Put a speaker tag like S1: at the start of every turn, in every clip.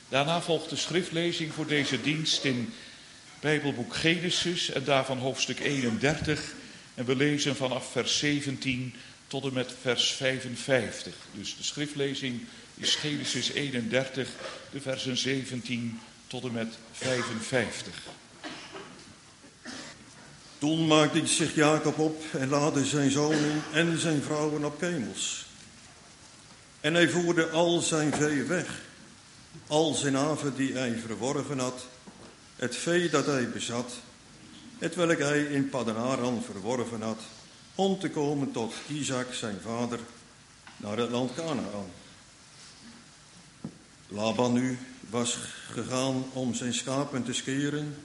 S1: Daarna volgt de schriftlezing voor deze dienst in Bijbelboek Genesis en daarvan hoofdstuk 31. En we lezen vanaf vers 17 tot en met vers 55. Dus de schriftlezing is Genesis 31, de versen 17 tot en met 55.
S2: Toen maakte zich Jacob op en laadde zijn zonen en zijn vrouwen op kemels. En hij voerde al zijn vee weg, al zijn aven die hij verworven had, het vee dat hij bezat, hetwelk hij in Paddan-aram verworven had, om te komen tot Isaac zijn vader naar het land Kanaan. Laban nu was gegaan om zijn schapen te scheren.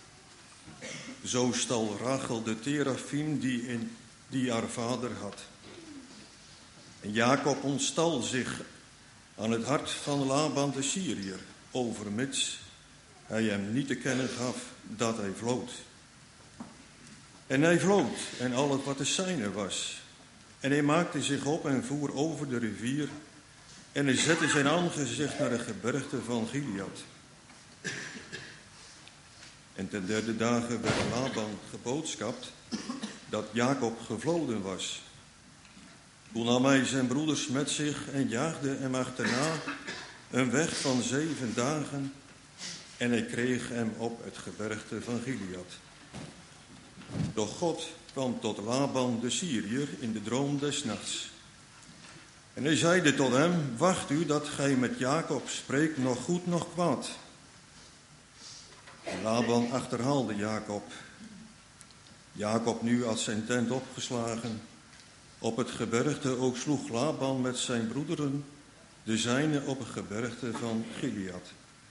S2: Zo stal Rachel de terafim die haar vader had. En Jacob ontstal zich aan het hart van Laban de Syriër, overmits hij hem niet te kennen gaf dat hij vlood. En hij vlood en al het wat de zijne was. En hij maakte zich op en voer over de rivier. En hij zette zijn aangezicht naar de gebergte van Gilead. En ten derde dagen werd Laban geboodschapt dat Jacob gevloden was. Toen nam hij zijn broeders met zich en jaagde hem achterna een weg van 7 dagen. En hij kreeg hem op het gebergte van Gilead. Doch God kwam tot Laban de Syriër in de droom des nachts. En hij zeide tot hem, wacht u dat gij met Jacob spreekt, nog goed, nog kwaad. En Laban achterhaalde Jacob. Jacob nu had zijn tent opgeslagen. Op het gebergte ook sloeg Laban met zijn broederen de zijne op het gebergte van Gilead.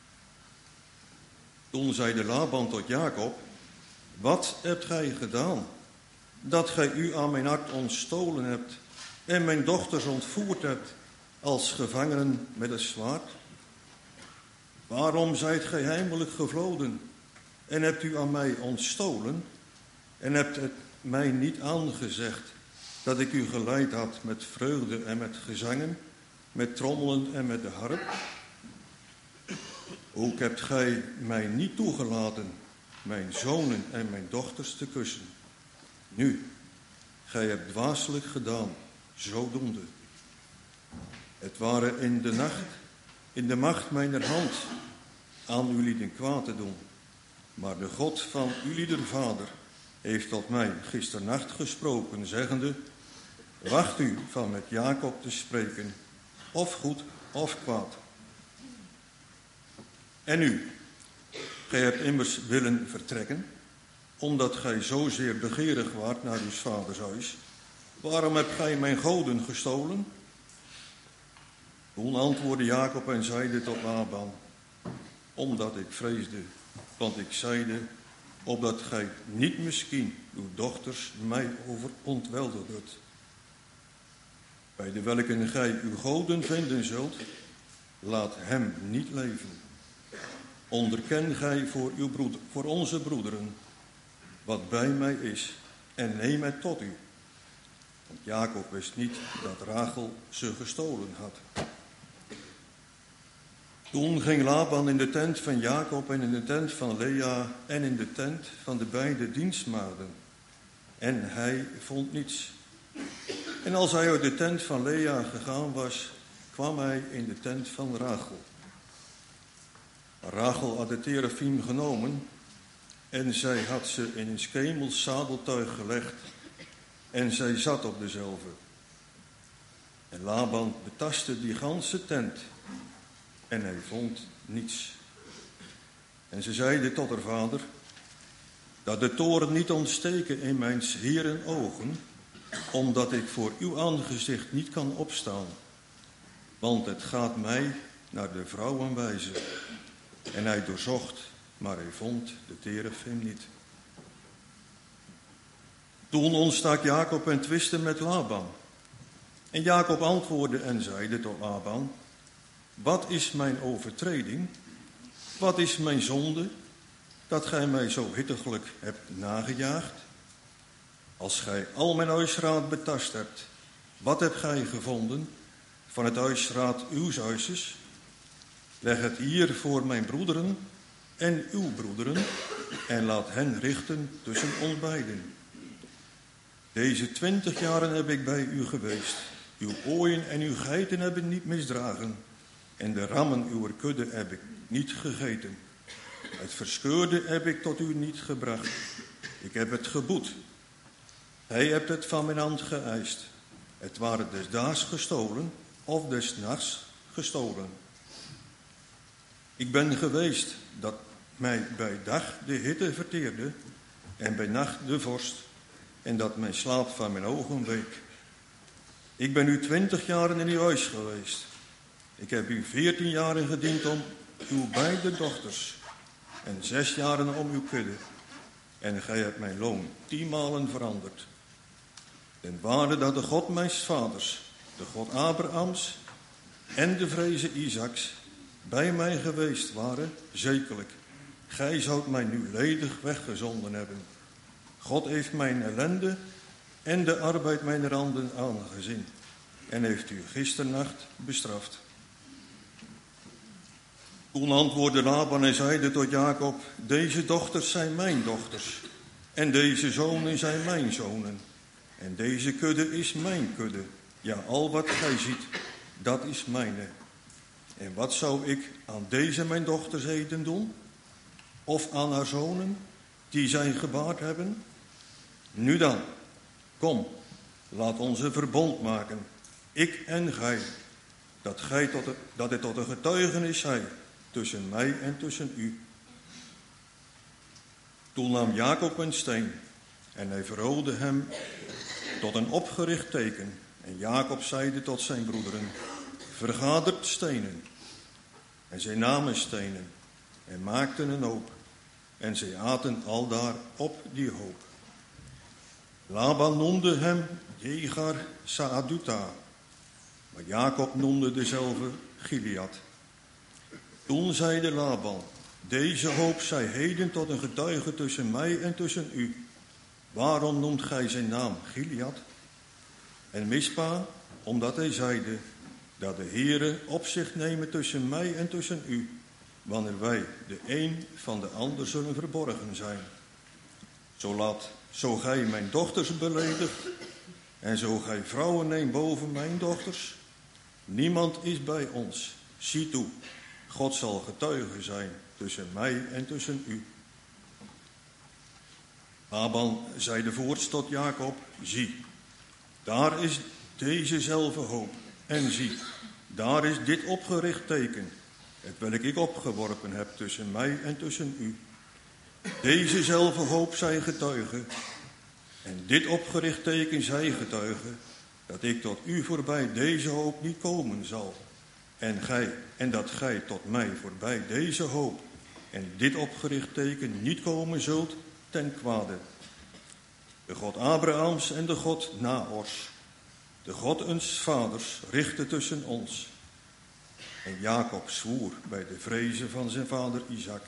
S2: Toen zeide Laban tot Jacob, wat hebt gij gedaan, dat gij u aan mijn hart ontstolen hebt en mijn dochters ontvoerd hebt als gevangenen met het zwaard? Waarom zijt gij heimelijk gevloden en hebt u aan mij ontstolen en hebt het mij niet aangezegd dat ik u geleid had met vreugde en met gezangen, met trommelen en met de harp? Ook hebt gij mij niet toegelaten mijn zonen en mijn dochters te kussen. Nu, gij hebt dwaaselijk gedaan, zodoende. Het waren in de macht mijner hand aan ulieden kwaad te doen. Maar de God van ulieder vader heeft tot mij gisternacht gesproken, zeggende, wacht u van met Jacob te spreken, of goed of kwaad. En nu, gij hebt immers willen vertrekken, omdat gij zozeer begeerig waart naar uw vaders huis. Waarom hebt gij mijn goden gestolen? Toen antwoordde Jacob en zeide tot Laban, omdat ik vreesde, want ik zeide, opdat gij niet misschien uw dochters mij overontweldigt. Bij de welke gij uw goden vinden zult, laat hem niet leven. Onderken gij voor onze broederen wat bij mij is en neem het tot u. Want Jacob wist niet dat Rachel ze gestolen had. Toen ging Laban in de tent van Jacob en in de tent van Lea en in de tent van de beide dienstmaagden. En hij vond niets. En als hij uit de tent van Lea gegaan was, kwam hij in de tent van Rachel. Rachel had de terafim genomen en zij had ze in een kemels zadeltuig gelegd en zij zat op dezelve. En Laban betastte die ganse tent en hij vond niets. En ze zeide tot haar vader, dat de toren niet ontsteken in mijn heren ogen, omdat ik voor uw aangezicht niet kan opstaan. Want het gaat mij naar de vrouwen wijzen. En hij doorzocht, maar hij vond de terafim niet. Toen ontstak Jacob en twiste met Laban. En Jacob antwoordde en zeide tot Laban, wat is mijn overtreding? Wat is mijn zonde, dat gij mij zo hittiglijk hebt nagejaagd? Als gij al mijn huisraad betast hebt, wat hebt gij gevonden van het huisraad uws huizes? Leg het hier voor mijn broederen en uw broederen en laat hen richten tussen ons beiden. Deze 20 jaren heb ik bij u geweest. Uw ooien en uw geiten hebben niet misdragen. En de rammen uw kudde heb ik niet gegeten. Het verscheurde heb ik tot u niet gebracht. Ik heb het geboet. Hij hebt het van mijn hand geëist. Het waren des daags gestolen of des nachts gestolen. Ik ben geweest dat mij bij dag de hitte verteerde en bij nacht de vorst en dat mijn slaap van mijn ogen week. Ik ben u 20 jaren in uw huis geweest. Ik heb u 14 jaren gediend om uw beide dochters en 6 jaren om uw kudde. En gij hebt mijn loon 10 malen veranderd. Den ware dat de God mijns vaders, de God Abrahams en de vreze Isaaks bij mij geweest waren, zekerlijk. Gij zoudt mij nu ledig weggezonden hebben. God heeft mijn ellende en de arbeid mijner handen aangezien en heeft u gisternacht bestraft. Toen antwoordde Laban en zeide tot Jacob: deze dochters zijn mijn dochters en deze zonen zijn mijn zonen. En deze kudde is mijn kudde. Ja, al wat gij ziet, dat is mijne. En wat zou ik aan deze mijn dochters heden doen? Of aan haar zonen, die zij gebaard hebben? Nu dan, kom, laat ons een verbond maken, ik en gij, dat het tot een getuigenis zij tussen mij en tussen u. Toen nam Jacob een steen en hij verroodde hem tot een opgericht teken. En Jacob zeide tot zijn broederen: vergadert stenen. En zij namen stenen en maakten een hoop. En zij aten aldaar op die hoop. Laban noemde hem Jegar Saaduta, maar Jacob noemde dezelfde Gilead. Toen zeide Laban: deze hoop zij heden tot een getuige tussen mij en tussen u. Waarom noemt gij zijn naam Gilead? En Mispa, omdat hij zeide dat de Heere op zich nemen tussen mij en tussen u, wanneer wij de een van de ander zullen verborgen zijn. Zo gij mijn dochters beledigt en zo gij vrouwen neemt boven mijn dochters, niemand is bij ons. Zie toe, God zal getuige zijn tussen mij en tussen u. Laban zeide voorts tot Jacob: zie, daar is dezezelfde hoop. En zie, daar is dit opgericht teken, hetwelk ik opgeworpen heb tussen mij en tussen u. Dezezelfde hoop zij getuige, en dit opgericht teken zij getuige, dat ik tot u voorbij deze hoop niet komen zal. En dat gij tot mij voorbij deze hoop en dit opgericht teken niet komen zult ten kwade. De God Abrahams en de God Nahors, de God ons vaders, richtte tussen ons. En Jacob zwoer bij de vrezen van zijn vader Isaac.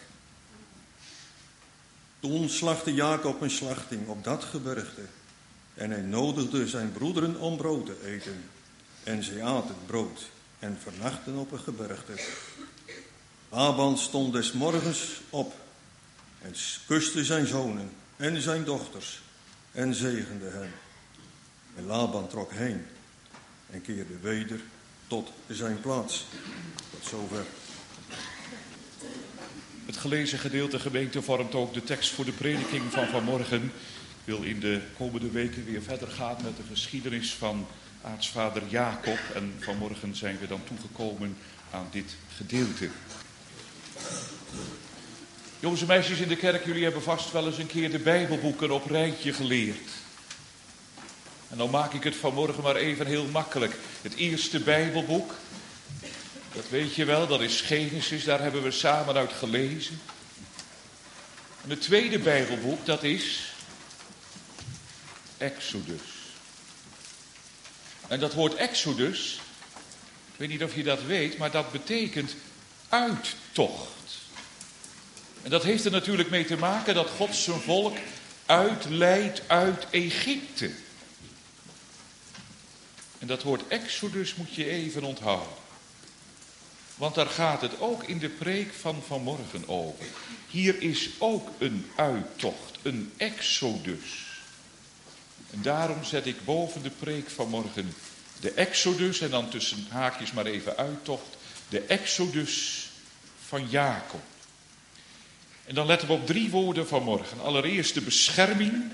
S2: Toen slachtte Jacob een slachting op dat gebergte. En hij nodigde zijn broederen om brood te eten. En zij aten brood en vernachten op een gebergte. Laban stond des morgens op en kuste zijn zonen en zijn dochters en zegende hen. En Laban trok heen en keerde weder tot zijn plaats. Tot zover.
S1: Het gelezen gedeelte, gemeente, vormt ook de tekst voor de prediking van vanmorgen. Ik wil in de komende weken weer verder gaan met de geschiedenis van aartsvader Jacob. En vanmorgen zijn we dan toegekomen aan dit gedeelte. Jongens en meisjes in de kerk, jullie hebben vast wel eens een keer de Bijbelboeken op rijtje geleerd. En dan maak ik het vanmorgen maar even heel makkelijk. Het eerste Bijbelboek, dat weet je wel, dat is Genesis, daar hebben we samen uit gelezen. En het tweede Bijbelboek, dat is Exodus. En dat woord Exodus, ik weet niet of je dat weet, maar dat betekent uittocht. En dat heeft er natuurlijk mee te maken dat God zijn volk uitleidt uit Egypte. En dat woord Exodus moet je even onthouden. Want daar gaat het ook in de preek van vanmorgen over. Hier is ook een uittocht, een exodus. En daarom zet ik boven de preek vanmorgen de exodus, en dan tussen haakjes maar even uittocht, de exodus van Jacob. En dan letten we op 3 woorden vanmorgen. Allereerst de bescherming,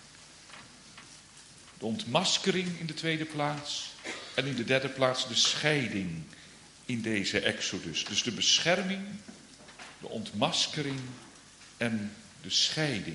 S1: de ontmaskering in de tweede plaats. En in de derde plaats de scheiding in deze exodus. Dus de bescherming, de ontmaskering en de scheiding.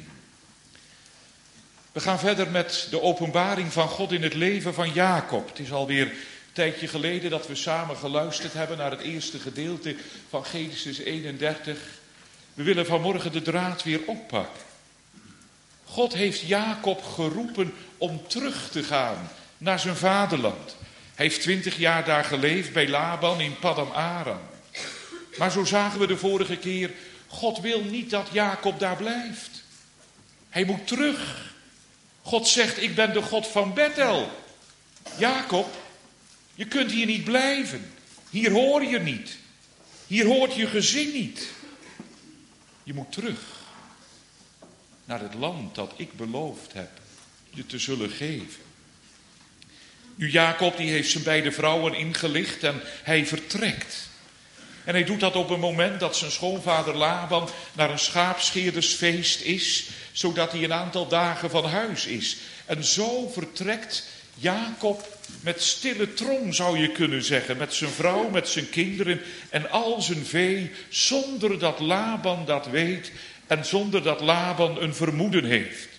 S1: We gaan verder met de openbaring van God in het leven van Jacob. Het is alweer een tijdje geleden dat we samen geluisterd hebben naar het eerste gedeelte van Genesis 31. We willen vanmorgen de draad weer oppakken. God heeft Jacob geroepen om terug te gaan naar zijn vaderland. Hij heeft 20 jaar daar geleefd bij Laban in Paddan Aram. Maar zo zagen we de vorige keer, God wil niet dat Jacob daar blijft. Hij moet terug. God zegt, ik ben de God van Bethel. Jacob, je kunt hier niet blijven. Hier hoor je niet. Hier hoort je gezin niet. Je moet terug naar het land dat ik beloofd heb je te zullen geven. Nu, Jacob die heeft zijn beide vrouwen ingelicht en hij vertrekt. En hij doet dat op een moment dat zijn schoonvader Laban naar een schaapscheerdersfeest is, zodat hij een aantal dagen van huis is. En zo vertrekt Jacob met stille trom, zou je kunnen zeggen, met zijn vrouw, met zijn kinderen en al zijn vee, zonder dat Laban dat weet en zonder dat Laban een vermoeden heeft.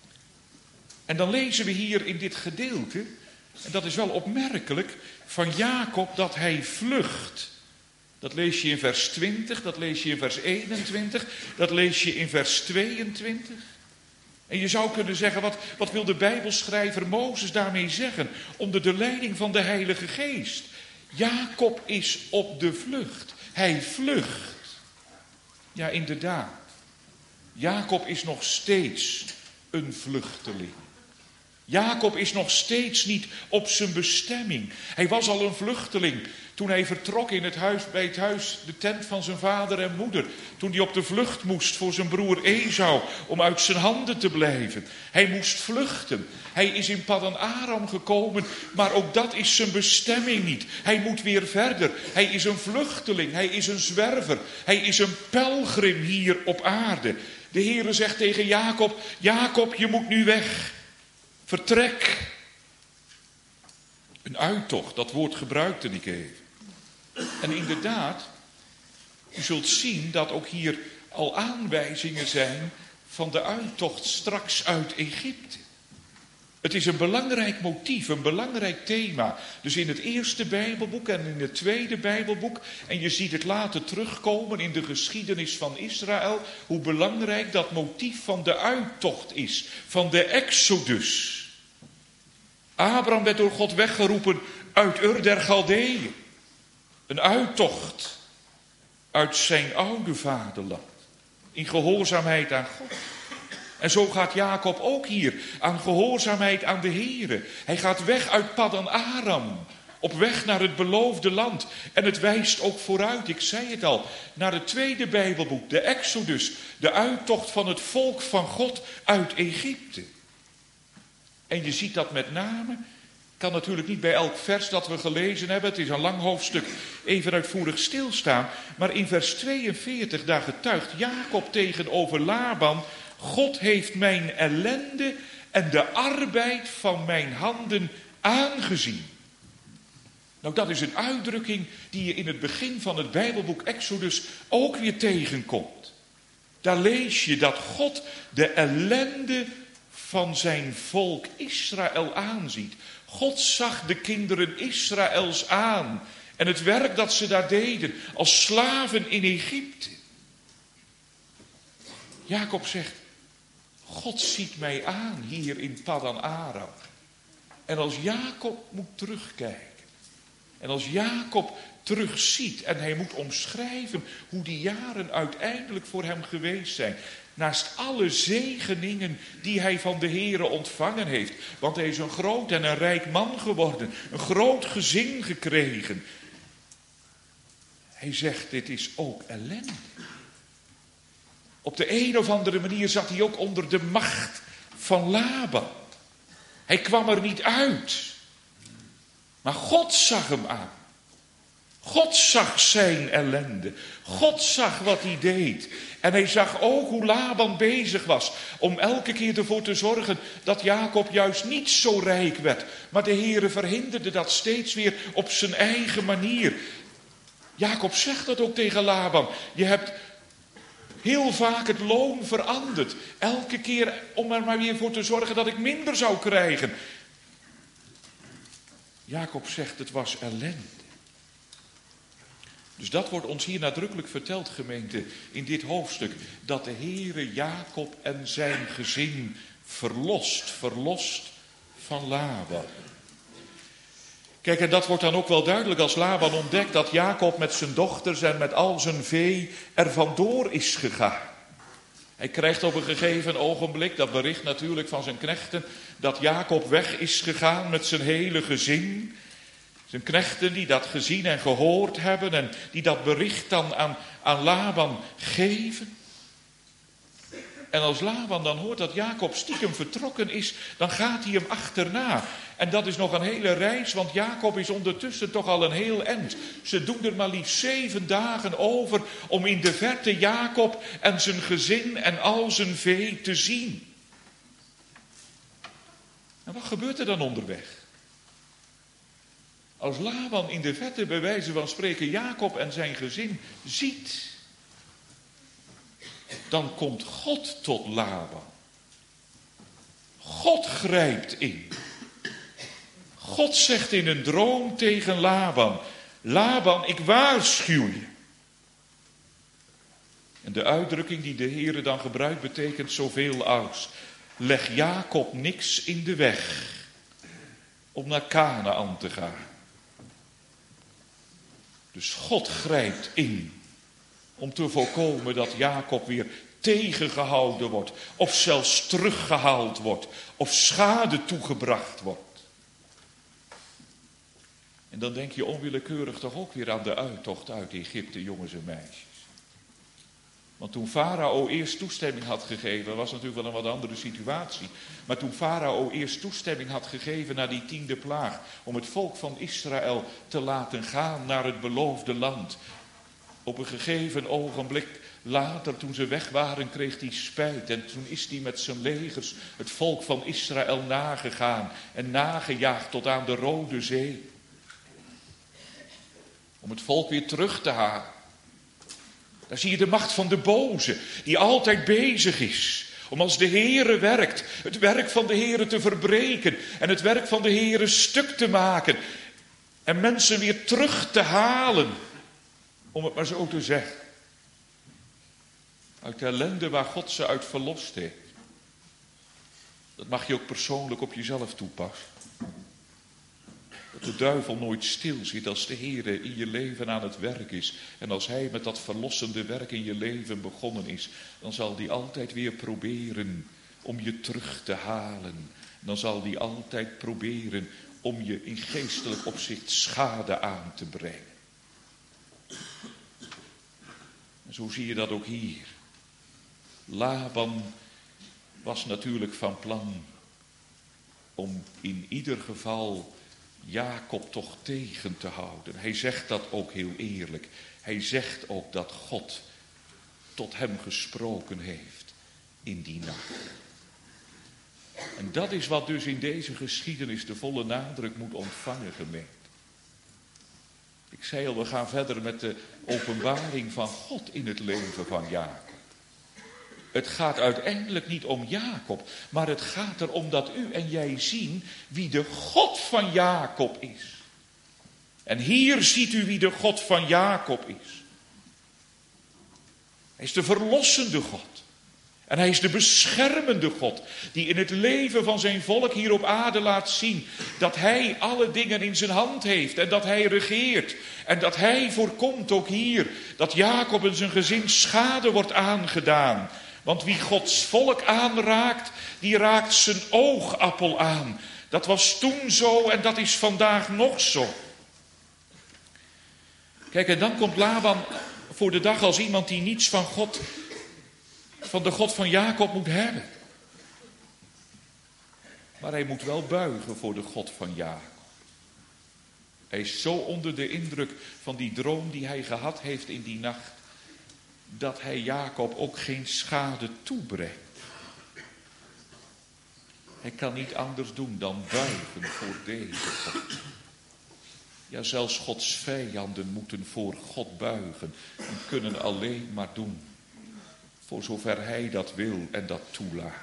S1: En dan lezen we hier in dit gedeelte, en dat is wel opmerkelijk, van Jacob dat hij vlucht. Dat lees je in vers 20, dat lees je in vers 21, dat lees je in vers 22. En je zou kunnen zeggen, wat wil de Bijbelschrijver Mozes daarmee zeggen? Onder de leiding van de Heilige Geest. Jacob is op de vlucht. Hij vlucht. Ja, inderdaad. Jacob is nog steeds een vluchteling. Jacob is nog steeds niet op zijn bestemming. Hij was al een vluchteling toen hij vertrok bij het huis, de tent van zijn vader en moeder. Toen hij op de vlucht moest voor zijn broer Esau om uit zijn handen te blijven. Hij moest vluchten. Hij is in Paddan Aram gekomen, maar ook dat is zijn bestemming niet. Hij moet weer verder. Hij is een vluchteling, hij is een zwerver. Hij is een pelgrim hier op aarde. De Heere zegt tegen Jacob, Jacob, je moet nu weg. Vertrek. Een uittocht, dat woord gebruikte ik even. En inderdaad, u zult zien dat ook hier al aanwijzingen zijn van de uittocht straks uit Egypte. Het is een belangrijk motief, een belangrijk thema. Dus in het eerste Bijbelboek en in het tweede Bijbelboek. En je ziet het later terugkomen in de geschiedenis van Israël. Hoe belangrijk dat motief van de uittocht is. Van de exodus. Abraham werd door God weggeroepen uit Ur der Galdeeën. Een uittocht uit zijn oude vaderland. In gehoorzaamheid aan God. En zo gaat Jacob ook hier aan gehoorzaamheid aan de Heere. Hij gaat weg uit Paddan Aram. Op weg naar het beloofde land. En het wijst ook vooruit, ik zei het al, naar het tweede Bijbelboek, de Exodus. De uittocht van het volk van God uit Egypte. En je ziet dat met name, kan natuurlijk niet bij elk vers dat we gelezen hebben, het is een lang hoofdstuk, even uitvoerig stilstaan. Maar in vers 42, daar getuigt Jacob tegenover Laban, God heeft mijn ellende en de arbeid van mijn handen aangezien. Nou, dat is een uitdrukking die je in het begin van het Bijbelboek Exodus ook weer tegenkomt. Daar lees je dat God de ellende van zijn volk Israël aanziet. God zag de kinderen Israëls aan en het werk dat ze daar deden als slaven in Egypte. Jacob zegt, God ziet mij aan hier in Paddan Aram. En als Jacob moet terugkijken. En als Jacob terugziet en hij moet omschrijven hoe die jaren uiteindelijk voor hem geweest zijn. Naast alle zegeningen die hij van de Heere ontvangen heeft. Want hij is een groot en een rijk man geworden. Een groot gezin gekregen. Hij zegt, dit is ook ellende. Op de een of andere manier zat hij ook onder de macht van Laban. Hij kwam er niet uit. Maar God zag hem aan. God zag zijn ellende. God zag wat hij deed. En hij zag ook hoe Laban bezig was om elke keer ervoor te zorgen dat Jacob juist niet zo rijk werd. Maar de Heere verhinderde dat steeds weer op zijn eigen manier. Jacob zegt dat ook tegen Laban. Je hebt heel vaak het loon veranderd. Elke keer om er maar weer voor te zorgen dat ik minder zou krijgen. Jacob zegt het was ellende. Dus dat wordt ons hier nadrukkelijk verteld, gemeente, in dit hoofdstuk. Dat de Heere Jacob en zijn gezin verlost van Laban. Kijk, en dat wordt dan ook wel duidelijk als Laban ontdekt dat Jacob met zijn dochters en met al zijn vee er vandoor is gegaan. Hij krijgt op een gegeven ogenblik dat bericht natuurlijk van zijn knechten dat Jacob weg is gegaan met zijn hele gezin. Zijn knechten die dat gezien en gehoord hebben en die dat bericht dan aan Laban geven. En als Laban dan hoort dat Jacob stiekem vertrokken is, dan gaat hij hem achterna. En dat is nog een hele reis, want Jacob is ondertussen toch al een heel eind. Ze doen er maar liefst 7 dagen over om in de verte Jacob en zijn gezin en al zijn vee te zien. En wat gebeurt er dan onderweg? Als Laban in de verte bij wijze van spreken Jacob en zijn gezin ziet, dan komt God tot Laban. God grijpt in. God zegt in een droom tegen Laban: Laban, ik waarschuw je. En de uitdrukking die de Heere dan gebruikt betekent zoveel als: leg Jacob niks in de weg om naar Kanaän te gaan. Dus God grijpt in om te voorkomen dat Jacob weer tegengehouden wordt, of zelfs teruggehaald wordt, of schade toegebracht wordt. En dan denk je onwillekeurig toch ook weer aan de uittocht uit Egypte, jongens en meisjes. Want toen Farao eerst toestemming had gegeven, was natuurlijk wel een wat andere situatie. Maar toen Farao eerst toestemming had gegeven naar die 10e plaag, om het volk van Israël te laten gaan naar het beloofde land. Op een gegeven ogenblik later, toen ze weg waren, kreeg hij spijt. En toen is hij met zijn legers het volk van Israël nagegaan en nagejaagd tot aan de Rode Zee. Om het volk weer terug te halen. Daar zie je de macht van de boze, die altijd bezig is om als de Heere werkt, het werk van de Heere te verbreken en het werk van de Heere stuk te maken en mensen weer terug te halen, om het maar zo te zeggen. Uit de ellende waar God ze uit verlost heeft. Dat mag je ook persoonlijk op jezelf toepassen. Dat de duivel nooit stil zit als de Heere in je leven aan het werk is. En als hij met dat verlossende werk in je leven begonnen is, dan zal hij altijd weer proberen om je terug te halen. Dan zal hij altijd proberen om je in geestelijk opzicht schade aan te brengen. En zo zie je dat ook hier. Laban was natuurlijk van plan om in ieder geval Jacob toch tegen te houden. Hij zegt dat ook heel eerlijk. Hij zegt ook dat God tot hem gesproken heeft in die nacht. En dat is wat dus in deze geschiedenis de volle nadruk moet ontvangen, gemeente. Ik zei al, we gaan verder met de openbaring van God in het leven van Jacob. Het gaat uiteindelijk niet om Jacob, maar het gaat erom dat u en jij zien wie de God van Jacob is. En hier ziet u wie de God van Jacob is. Hij is de verlossende God. En hij is de beschermende God, die in het leven van zijn volk hier op aarde laat zien dat hij alle dingen in zijn hand heeft en dat hij regeert. En dat hij voorkomt ook hier, dat Jacob en zijn gezin schade wordt aangedaan. Want wie Gods volk aanraakt, die raakt zijn oogappel aan. Dat was toen zo en dat is vandaag nog zo. Kijk, en dan komt Laban voor de dag als iemand die niets van God, van de God van Jacob moet hebben. Maar hij moet wel buigen voor de God van Jacob. Hij is zo onder de indruk van die droom die hij gehad heeft in die nacht, dat hij Jacob ook geen schade toebrengt. Hij kan niet anders doen dan buigen voor deze God. Ja, zelfs Gods vijanden moeten voor God buigen en kunnen alleen maar doen voor zover hij dat wil en dat toelaat.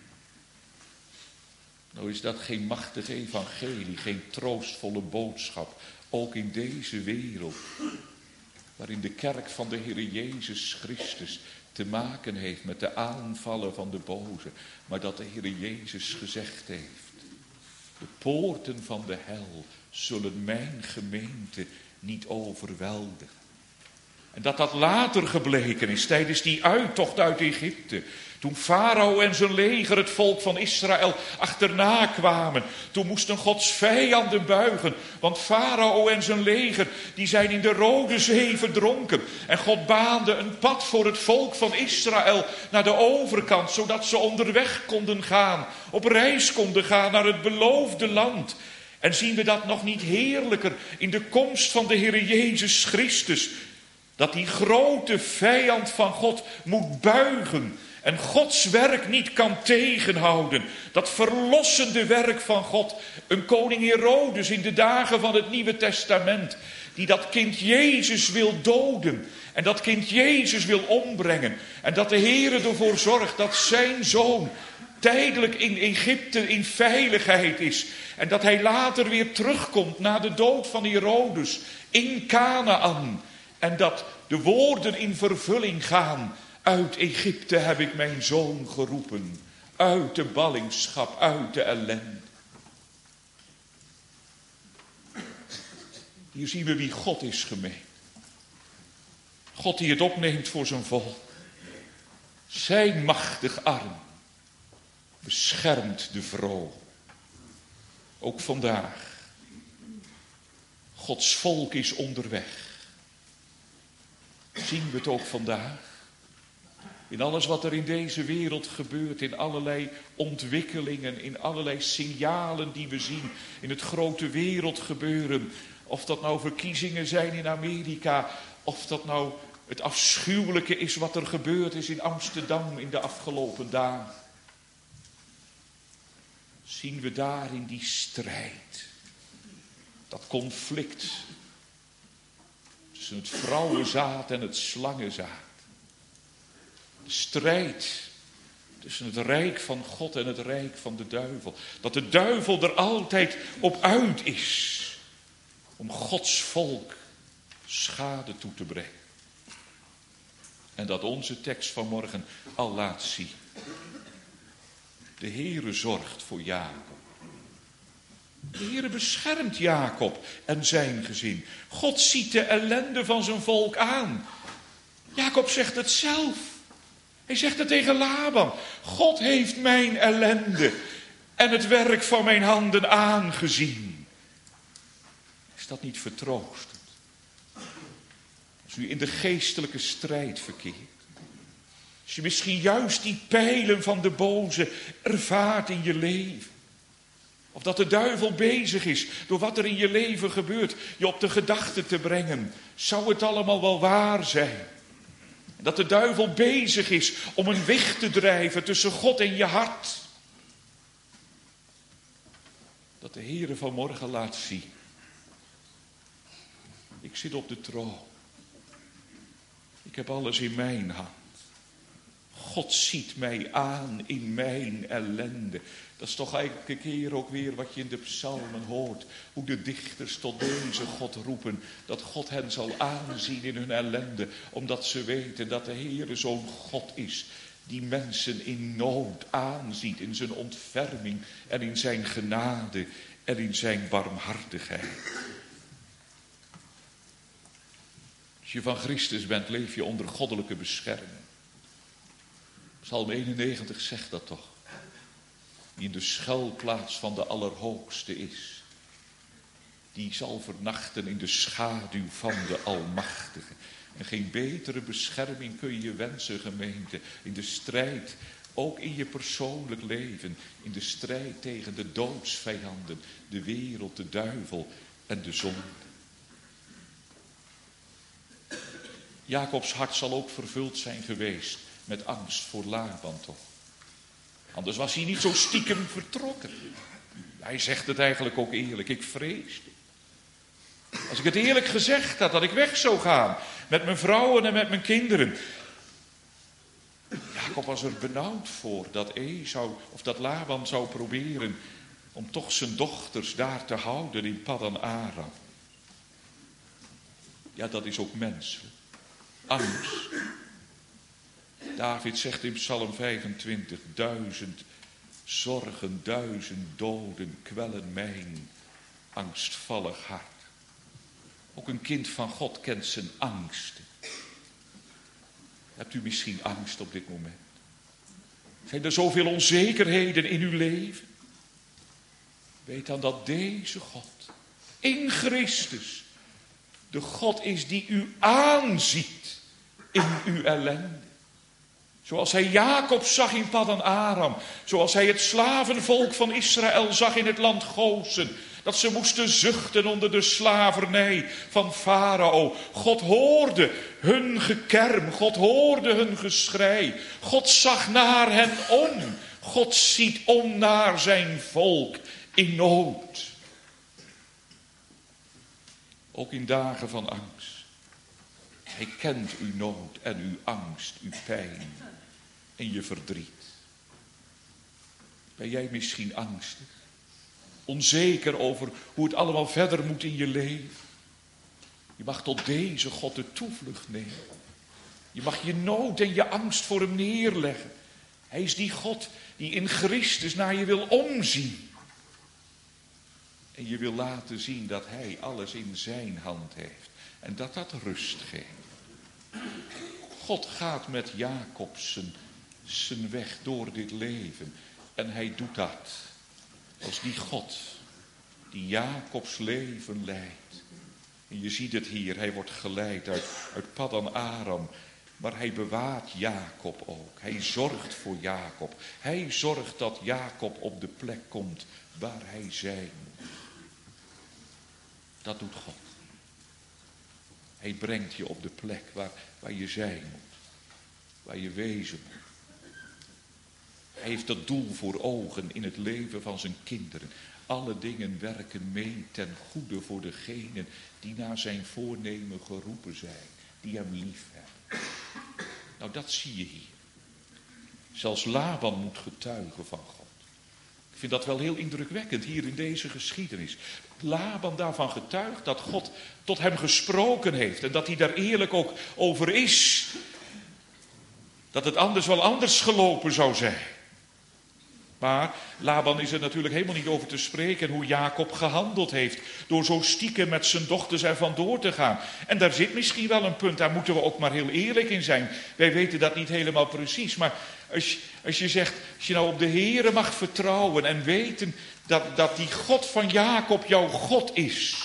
S1: Nou is dat geen machtig evangelie, geen troostvolle boodschap, ook in deze wereld, waarin de kerk van de Heer Jezus Christus te maken heeft met de aanvallen van de boze, maar dat de Heer Jezus gezegd heeft: de poorten van de hel zullen mijn gemeente niet overweldigen. En dat dat later gebleken is, tijdens die uittocht uit Egypte. Toen Farao en zijn leger het volk van Israël achterna kwamen. Toen moesten Gods vijanden buigen. Want Farao en zijn leger, die zijn in de Rode Zee verdronken. En God baande een pad voor het volk van Israël naar de overkant. Zodat ze onderweg konden gaan, op reis konden gaan naar het beloofde land. En zien we dat nog niet heerlijker in de komst van de Heer Jezus Christus. Dat die grote vijand van God moet buigen en Gods werk niet kan tegenhouden. Dat verlossende werk van God. Een koning Herodes in de dagen van het Nieuwe Testament, die dat kind Jezus wil doden en dat kind Jezus wil ombrengen. En dat de Heer ervoor zorgt dat zijn zoon tijdelijk in Egypte in veiligheid is. En dat hij later weer terugkomt na de dood van Herodes in Kanaan. En dat de woorden in vervulling gaan: uit Egypte heb ik mijn zoon geroepen. Uit de ballingschap, uit de ellende. Hier zien we wie God is, gemeente. God die het opneemt voor zijn volk. Zijn machtig arm beschermt de vroom. Ook vandaag. Gods volk is onderweg. Zien we het ook vandaag? In alles wat er in deze wereld gebeurt, in allerlei ontwikkelingen, in allerlei signalen die we zien in het grote wereldgebeuren. Of dat nou verkiezingen zijn in Amerika, of dat nou het afschuwelijke is wat er gebeurd is in Amsterdam in de afgelopen dagen. Zien we daar in die strijd, dat conflict tussen het vrouwenzaad en het slangenzaad. De strijd tussen het rijk van God en het rijk van de duivel. Dat de duivel er altijd op uit is om Gods volk schade toe te brengen. En dat onze tekst vanmorgen al laat zien. De Heere zorgt voor Jacob. De Heere beschermt Jacob en zijn gezin. God ziet de ellende van zijn volk aan. Jacob zegt het zelf. Hij zegt het tegen Laban. God heeft mijn ellende en het werk van mijn handen aangezien. Is dat niet vertroostend? Als u in de geestelijke strijd verkeert. Als je misschien juist die pijlen van de boze ervaart in je leven. Of dat de duivel bezig is door wat er in je leven gebeurt, je op de gedachte te brengen. Zou het allemaal wel waar zijn? En dat de duivel bezig is om een weg te drijven tussen God en je hart. Dat de Heere vanmorgen laat zien. Ik zit op de troon. Ik heb alles in mijn hand. God ziet mij aan in mijn ellende. Dat is toch elke keer ook weer wat je in de psalmen hoort. Hoe de dichters tot deze God roepen. Dat God hen zal aanzien in hun ellende. Omdat ze weten dat de Heere zo'n God is. Die mensen in nood aanziet in zijn ontferming. En in zijn genade. En in zijn barmhartigheid. Als je van Christus bent, leef je onder goddelijke bescherming. Psalm 91 zegt dat toch. Die in de schuilplaats van de Allerhoogste is. die zal vernachten in de schaduw van de Almachtige. En geen betere bescherming kun je je wensen, gemeente, in de strijd, ook in je persoonlijk leven, in de strijd tegen de doodsvijanden, de wereld, de duivel en de zonde. Jacobs hart zal ook vervuld zijn geweest met angst voor Laban toch. Anders was hij niet zo stiekem vertrokken. Hij zegt het eigenlijk ook eerlijk, ik vreesde. Als ik het eerlijk gezegd had, dat ik weg zou gaan met mijn vrouwen en met mijn kinderen. Jacob was er benauwd voor dat Laban zou proberen om toch zijn dochters daar te houden in Paddan Aram. Ja, dat is ook menselijk. Angst. David zegt in Psalm 25, 1000 zorgen, 1000 doden kwellen mijn angstvallig hart. Ook een kind van God kent zijn angsten. Hebt u misschien angst op dit moment? Zijn er zoveel onzekerheden in uw leven? Weet dan dat deze God, in Christus, de God is die u aanziet in uw ellende. Zoals hij Jacob zag in Paddan Aram. Zoals hij het slavenvolk van Israël zag in het land Gozen. Dat ze moesten zuchten onder de slavernij van Farao. God hoorde hun gekerm. God hoorde hun geschrei. God zag naar hen om. God ziet om naar zijn volk in nood. Ook in dagen van angst. Hij kent uw nood en uw angst, uw pijn en je verdriet. Ben jij misschien angstig? Onzeker over hoe het allemaal verder moet in je leven? Je mag tot deze God de toevlucht nemen. Je mag je nood en je angst voor hem neerleggen. Hij is die God die in Christus naar je wil omzien. En je wil laten zien dat hij alles in zijn hand heeft. En dat rust geeft. God gaat met Jacob zijn weg door dit leven. En hij doet dat als die God die Jacobs leven leidt. En je ziet het hier, hij wordt geleid uit Paddan Aram. Maar hij bewaart Jacob ook. Hij zorgt voor Jacob. Hij zorgt dat Jacob op de plek komt waar hij zijn moet. Dat doet God. Hij brengt je op de plek waar je zijn moet. Waar je wezen moet. Hij heeft dat doel voor ogen in het leven van zijn kinderen. Alle dingen werken mee ten goede voor degenen die naar zijn voornemen geroepen zijn. Die hem lief hebben. Nou, dat zie je hier. Zelfs Laban moet getuigen van God. Ik vind dat wel heel indrukwekkend hier in deze geschiedenis. Laban daarvan getuigt dat God tot hem gesproken heeft. En dat hij daar eerlijk ook over is. Dat het anders wel anders gelopen zou zijn. Maar Laban is er natuurlijk helemaal niet over te spreken hoe Jacob gehandeld heeft. Door zo stiekem met zijn dochters er vandoor te gaan. En daar zit misschien wel een punt, daar moeten we ook maar heel eerlijk in zijn. Wij weten dat niet helemaal precies. Maar als je zegt, als je nou op de Heere mag vertrouwen en weten dat die God van Jacob jouw God is.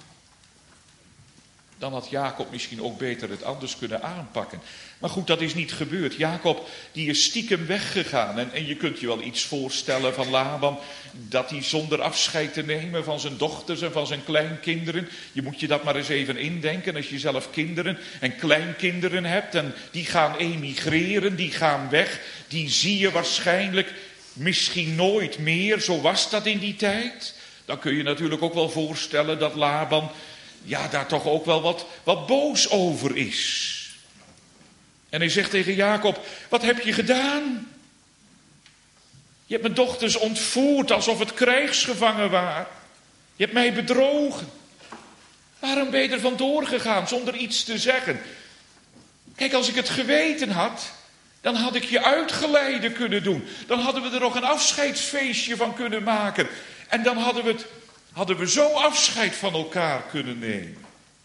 S1: Dan had Jacob misschien ook beter het anders kunnen aanpakken. Maar goed, dat is niet gebeurd. Jacob die is stiekem weggegaan. En je kunt je wel iets voorstellen van Laban. Dat hij zonder afscheid te nemen van zijn dochters en van zijn kleinkinderen. Je moet je dat maar eens even indenken. Als je zelf kinderen en kleinkinderen hebt. En die gaan emigreren, die gaan weg. Die zie je waarschijnlijk misschien nooit meer. Zo was dat in die tijd. Dan kun je natuurlijk ook wel voorstellen dat Laban daar toch ook wel wat boos over is. En hij zegt tegen Jacob, wat heb je gedaan? Je hebt mijn dochters ontvoerd alsof het krijgsgevangen waren. Je hebt mij bedrogen. Waarom ben je er vandoor gegaan zonder iets te zeggen? Kijk, als ik het geweten had, dan had ik je uitgeleide kunnen doen. Dan hadden we er nog een afscheidsfeestje van kunnen maken. En dan hadden we zo afscheid van elkaar kunnen nemen.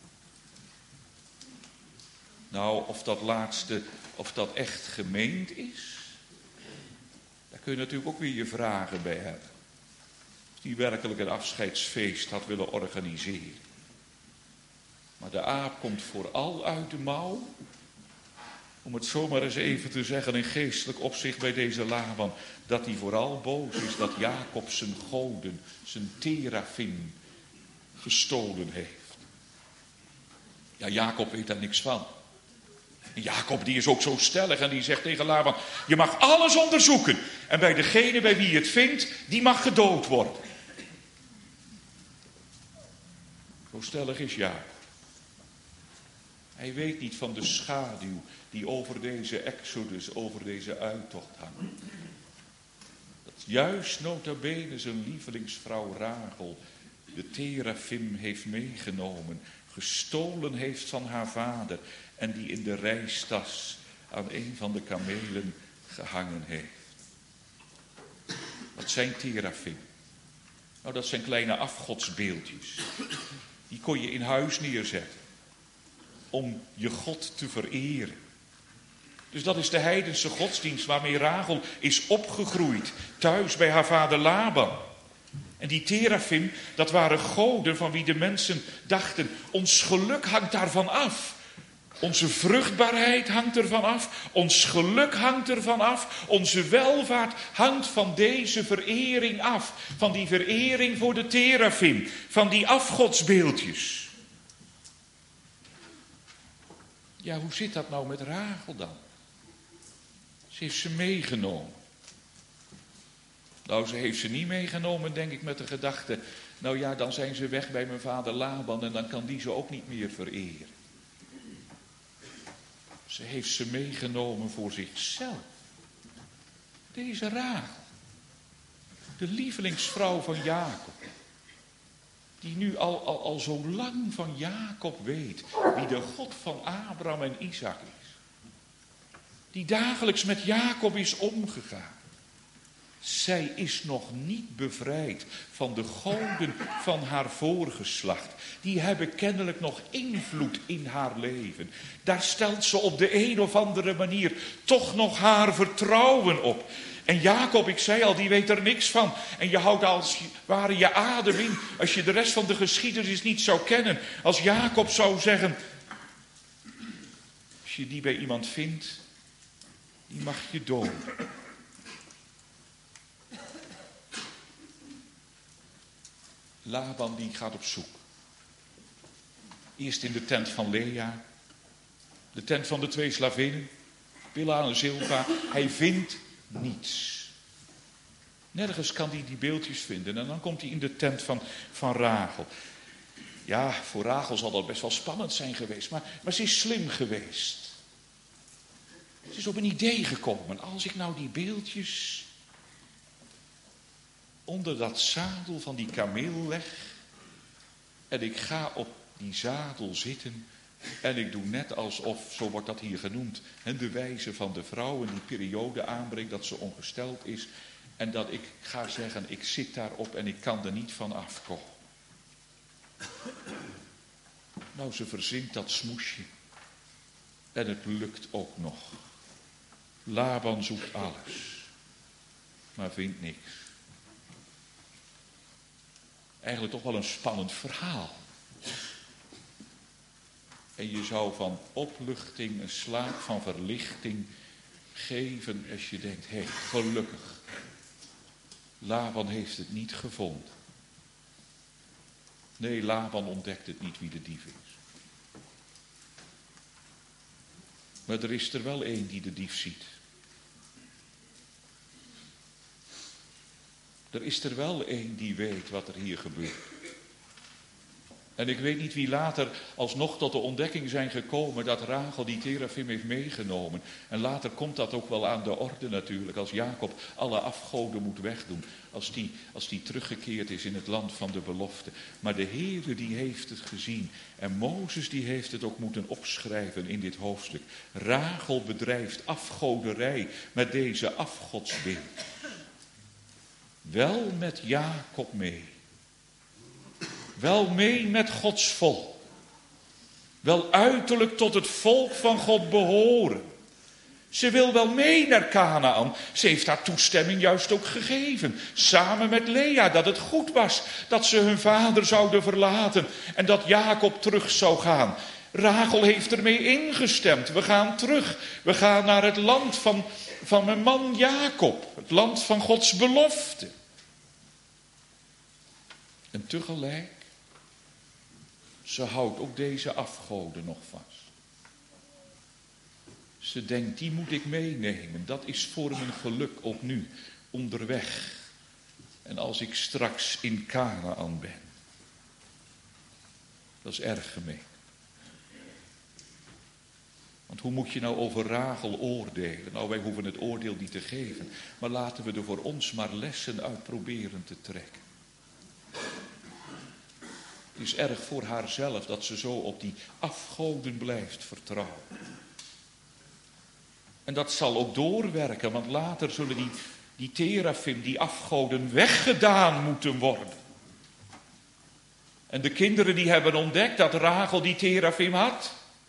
S1: Nou, of dat laatste, of dat echt gemeend is, daar kun je natuurlijk ook weer je vragen bij hebben. Of die werkelijk een afscheidsfeest had willen organiseren. Maar de aap komt vooral uit de mouw, om het zomaar eens even te zeggen in geestelijk opzicht bij deze Laban, dat hij vooral boos is dat Jacob zijn goden, zijn terafim, gestolen heeft. Ja, Jacob weet daar niks van. En Jacob die is ook zo stellig en die zegt tegen Laban, je mag alles onderzoeken. En bij degene bij wie je het vindt, die mag gedood worden. Zo stellig is Jacob. Hij weet niet van de schaduw die over deze exodus, over deze uittocht hangt. Dat juist nota bene zijn lievelingsvrouw Rachel de terafim heeft meegenomen, gestolen heeft van haar vader en die in de reistas aan een van de kamelen gehangen heeft. Wat zijn terafim? Nou, dat zijn kleine afgodsbeeldjes. Die kon je in huis neerzetten om je God te vereren. Dus dat is de heidense godsdienst waarmee Rachel is opgegroeid, thuis bij haar vader Laban. En die terafim, dat waren goden van wie de mensen dachten, ons geluk hangt daarvan af. Onze vruchtbaarheid hangt ervan af, ons geluk hangt ervan af, onze welvaart hangt van deze verering af. Van die verering voor de terafim, van die afgodsbeeldjes. Ja, hoe zit dat nou met Rachel dan? Ze heeft ze meegenomen. Nou, ze heeft ze niet meegenomen, denk ik, met de gedachte, nou ja, dan zijn ze weg bij mijn vader Laban en dan kan die ze ook niet meer vereren. Ze heeft ze meegenomen voor zichzelf. Deze Rachel, de lievelingsvrouw van Jacob, die nu al zo lang van Jacob weet wie de God van Abraham en Isaac is. Die dagelijks met Jacob is omgegaan. Zij is nog niet bevrijd van de goden van haar voorgeslacht. Die hebben kennelijk nog invloed in haar leven. Daar stelt ze op de een of andere manier toch nog haar vertrouwen op. En Jacob, ik zei al, die weet er niks van. En je houdt als ware je adem in als je de rest van de geschiedenis niet zou kennen. Als Jacob zou zeggen, als je die bij iemand vindt, die mag je doden. Laban die gaat op zoek. Eerst in de tent van Lea. De tent van de 2 slavinnen. Bilha en Zilpa. Hij vindt niets. Nergens kan hij die beeldjes vinden. En dan komt hij in de tent van Rachel. Ja, voor Rachel zal dat best wel spannend zijn geweest. Maar ze is slim geweest. Ze is op een idee gekomen. Als ik nou die beeldjes onder dat zadel van die kameel leg en ik ga op die zadel zitten en ik doe net alsof, zo wordt dat hier genoemd, de wijze van de vrouw in die periode aanbreekt dat ze ongesteld is en dat ik ga zeggen, ik zit daarop en ik kan er niet van afkomen. Nou, ze verzint dat smoesje en het lukt ook nog. Laban zoekt alles, maar vindt niks. Eigenlijk toch wel een spannend verhaal. En je zou van opluchting een slaap van verlichting geven als je denkt, hé, gelukkig. Laban heeft het niet gevonden. Nee, Laban ontdekt het niet wie de dief is. Maar er is er wel één die de dief ziet. Er is er wel één die weet wat er hier gebeurt. En ik weet niet wie later alsnog tot de ontdekking zijn gekomen dat Rachel die terafim heeft meegenomen. En later komt dat ook wel aan de orde natuurlijk, als Jacob alle afgoden moet wegdoen. Als die teruggekeerd is in het land van de belofte. Maar de Heere die heeft het gezien. En Mozes die heeft het ook moeten opschrijven in dit hoofdstuk. Rachel bedrijft afgoderij met deze afgodsbeeld. Wel met Jacob mee. Wel mee met Gods volk. Wel uiterlijk tot het volk van God behoren. Ze wil wel mee naar Kanaan. Ze heeft haar toestemming juist ook gegeven. Samen met Lea, dat het goed was dat ze hun vader zouden verlaten. En dat Jacob terug zou gaan. Rachel heeft ermee ingestemd. We gaan terug. We gaan naar het land van mijn man Jacob. Het land van Gods belofte. En tegelijk, ze houdt ook deze afgoden nog vast. Ze denkt, die moet ik meenemen. Dat is voor mijn geluk ook nu, onderweg. En als ik straks in Kanaan ben. Dat is erg gemeen. Want hoe moet je nou over Rachel oordelen? Nou, wij hoeven het oordeel niet te geven. Maar laten we er voor ons maar lessen uit proberen te trekken. Het is erg voor haarzelf dat ze zo op die afgoden blijft vertrouwen. En dat zal ook doorwerken, want later zullen die terafim, die afgoden, weggedaan moeten worden. En de kinderen die hebben ontdekt dat Rachel die terafim had.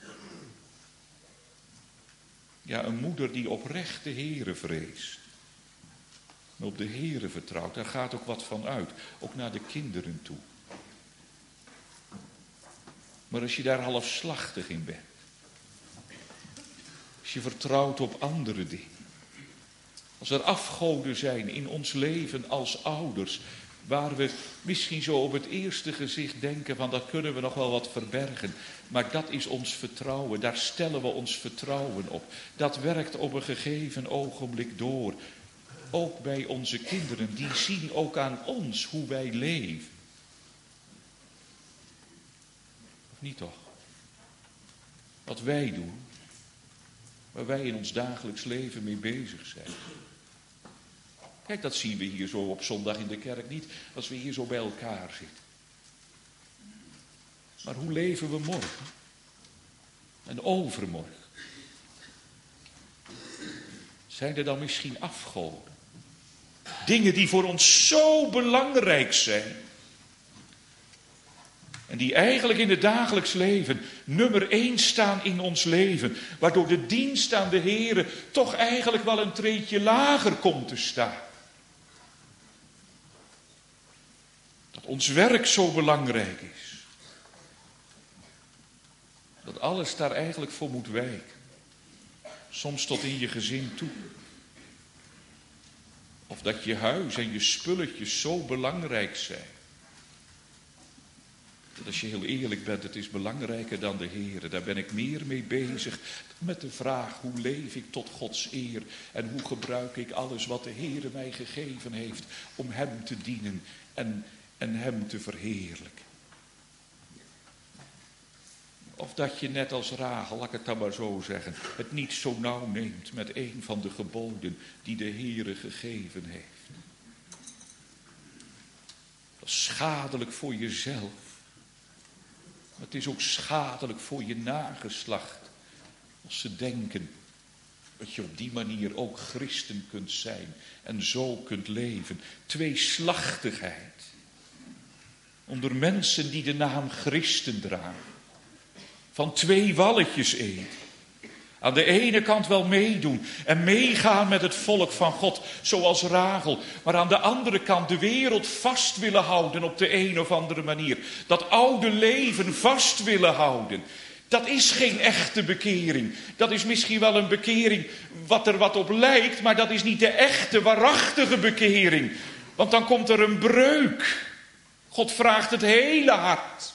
S1: Ja, een moeder die oprecht de Heere vreest. En op de Heere vertrouwt, daar gaat ook wat van uit. Ook naar de kinderen toe. Maar als je daar halfslachtig in bent. Als je vertrouwt op andere dingen. Als er afgoden zijn in ons leven als ouders. Waar we misschien zo op het eerste gezicht denken van dat kunnen we nog wel wat verbergen. Maar dat is ons vertrouwen, daar stellen we ons vertrouwen op. Dat werkt op een gegeven ogenblik door. Ook bij onze kinderen, die zien ook aan ons hoe wij leven. Of niet toch? Wat wij doen, waar wij in ons dagelijks leven mee bezig zijn. Kijk, dat zien we hier zo op zondag in de kerk niet, als we hier zo bij elkaar zitten. Maar hoe leven we morgen? En overmorgen? Zijn er dan misschien afgoden? Dingen die voor ons zo belangrijk zijn. En die eigenlijk in het dagelijks leven nummer 1 staan in ons leven. Waardoor de dienst aan de Heere toch eigenlijk wel een treedje lager komt te staan. Dat ons werk zo belangrijk is. Dat alles daar eigenlijk voor moet wijken. Soms tot in je gezin toe. Of dat je huis en je spulletjes zo belangrijk zijn. Dat als je heel eerlijk bent, het is belangrijker dan de Heere. Daar ben ik meer mee bezig met de vraag, hoe leef ik tot Gods eer? En hoe gebruik ik alles wat de Heere mij gegeven heeft om Hem te dienen en Hem te verheerlijken? Of dat je net als Rachel, laat ik het dan maar zo zeggen, het niet zo nauw neemt met een van de geboden die de Heere gegeven heeft. Dat is schadelijk voor jezelf. Maar het is ook schadelijk voor je nageslacht. Als ze denken dat je op die manier ook christen kunt zijn en zo kunt leven. Tweeslachtigheid. Onder mensen die de naam christen dragen. Van 2 walletjes eten. Aan de ene kant wel meedoen en meegaan met het volk van God, zoals Rachel. Maar aan de andere kant de wereld vast willen houden op de een of andere manier. Dat oude leven vast willen houden. Dat is geen echte bekering. Dat is misschien wel een bekering wat er wat op lijkt, maar dat is niet de echte, waarachtige bekering. Want dan komt er een breuk. God vraagt het hele hart.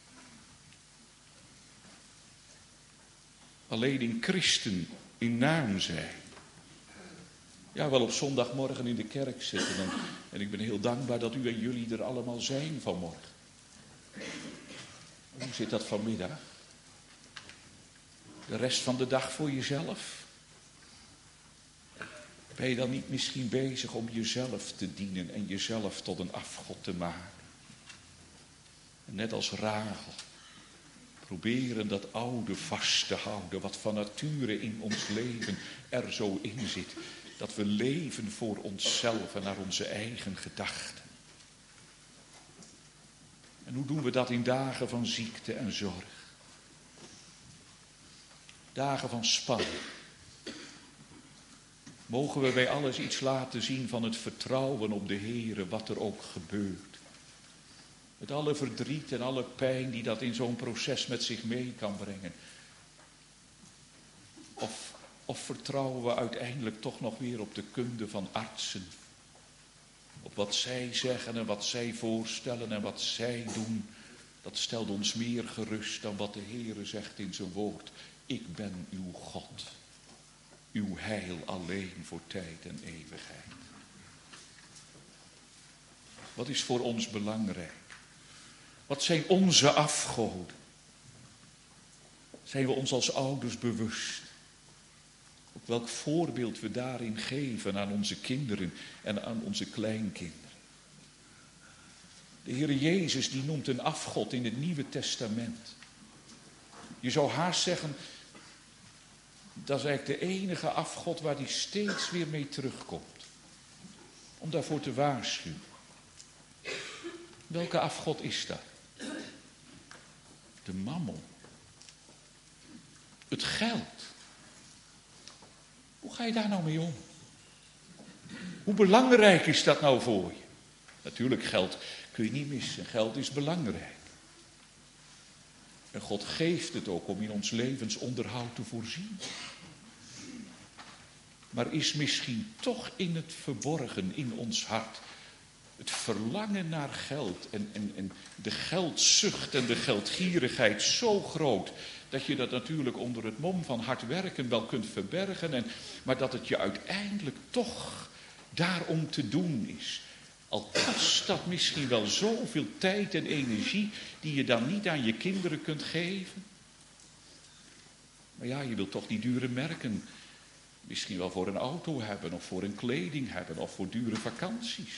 S1: Alleen in christen in naam zijn. Ja, wel op zondagmorgen in de kerk zitten. En ik ben heel dankbaar dat u en jullie er allemaal zijn vanmorgen. Hoe zit dat vanmiddag? De rest van de dag voor jezelf? Ben je dan niet misschien bezig om jezelf te dienen en jezelf tot een afgod te maken? En net als Rachel. Proberen dat oude vast te houden, wat van nature in ons leven er zo in zit. Dat we leven voor onszelf en naar onze eigen gedachten. En hoe doen we dat in dagen van ziekte en zorg? Dagen van spanning. Mogen we bij alles iets laten zien van het vertrouwen op de Heere, wat er ook gebeurt. Met alle verdriet en alle pijn die dat in zo'n proces met zich mee kan brengen. Of vertrouwen we uiteindelijk toch nog weer op de kunde van artsen. Op wat zij zeggen en wat zij voorstellen en wat zij doen. Dat stelt ons meer gerust dan wat de Heere zegt in zijn woord. Ik ben uw God. Uw heil alleen voor tijd en eeuwigheid. Wat is voor ons belangrijk? Wat zijn onze afgoden? Zijn we ons als ouders bewust? Op welk voorbeeld we daarin geven aan onze kinderen en aan onze kleinkinderen. De Heer Jezus die noemt een afgod in het Nieuwe Testament. Je zou haast zeggen, dat is eigenlijk de enige afgod waar hij steeds weer mee terugkomt. Om daarvoor te waarschuwen. Welke afgod is dat? De mammon. Het geld. Hoe ga je daar nou mee om? Hoe belangrijk is dat nou voor je? Natuurlijk, geld kun je niet missen. Geld is belangrijk. En God geeft het ook om in ons levensonderhoud te voorzien. Maar is misschien toch in het verborgen, in ons hart, het verlangen naar geld en de geldzucht en de geldgierigheid zo groot, dat je dat natuurlijk onder het mom van hard werken wel kunt verbergen, maar dat het je uiteindelijk toch daarom te doen is. Al kost dat misschien wel zoveel tijd en energie die je dan niet aan je kinderen kunt geven. Maar ja, je wilt toch die dure merken misschien wel voor een auto hebben of voor een kleding hebben of voor dure vakanties.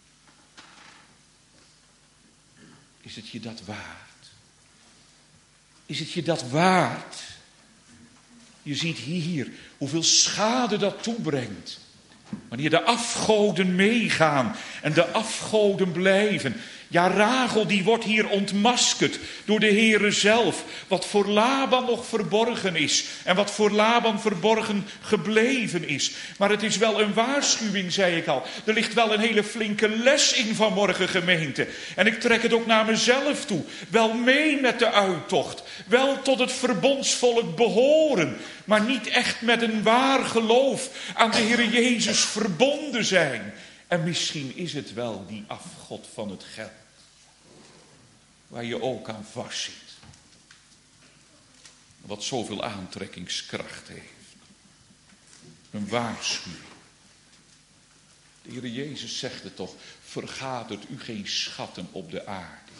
S1: Is het je dat waard? Is het je dat waard? Je ziet hier hoeveel schade dat toebrengt. Wanneer de afgoden meegaan en de afgoden blijven. Ja, Rachel die wordt hier ontmaskerd door de Heere zelf. Wat voor Laban nog verborgen is. En wat voor Laban verborgen gebleven is. Maar het is wel een waarschuwing, zei ik al. Er ligt wel een hele flinke les in vanmorgen, gemeente. En ik trek het ook naar mezelf toe. Wel mee met de uittocht. Wel tot het verbondsvolk behoren. Maar niet echt met een waar geloof aan de Heere Jezus verbonden zijn. En misschien is het wel die afgod van het geld. Waar je ook aan vastzit. Wat zoveel aantrekkingskracht heeft. Een waarschuwing. De Heere Jezus zegt het toch. Vergadert u geen schatten op de aarde.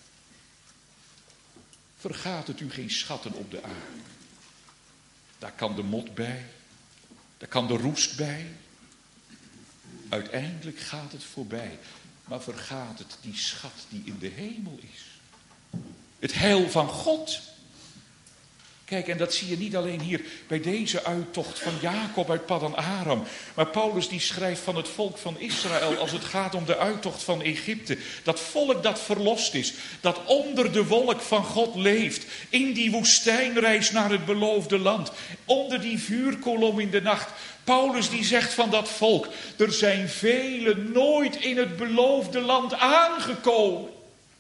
S1: Vergadert u geen schatten op de aarde. Daar kan de mot bij. Daar kan de roest bij. Uiteindelijk gaat het voorbij. Maar vergaat het die schat die in de hemel is. Het heil van God. Kijk, en dat zie je niet alleen hier bij deze uittocht van Jacob uit Paddan Aram. Maar Paulus die schrijft van het volk van Israël als het gaat om de uittocht van Egypte. Dat volk dat verlost is. Dat onder de wolk van God leeft. In die woestijnreis naar het beloofde land. Onder die vuurkolom in de nacht. Paulus die zegt van dat volk. Er zijn velen nooit in het beloofde land aangekomen.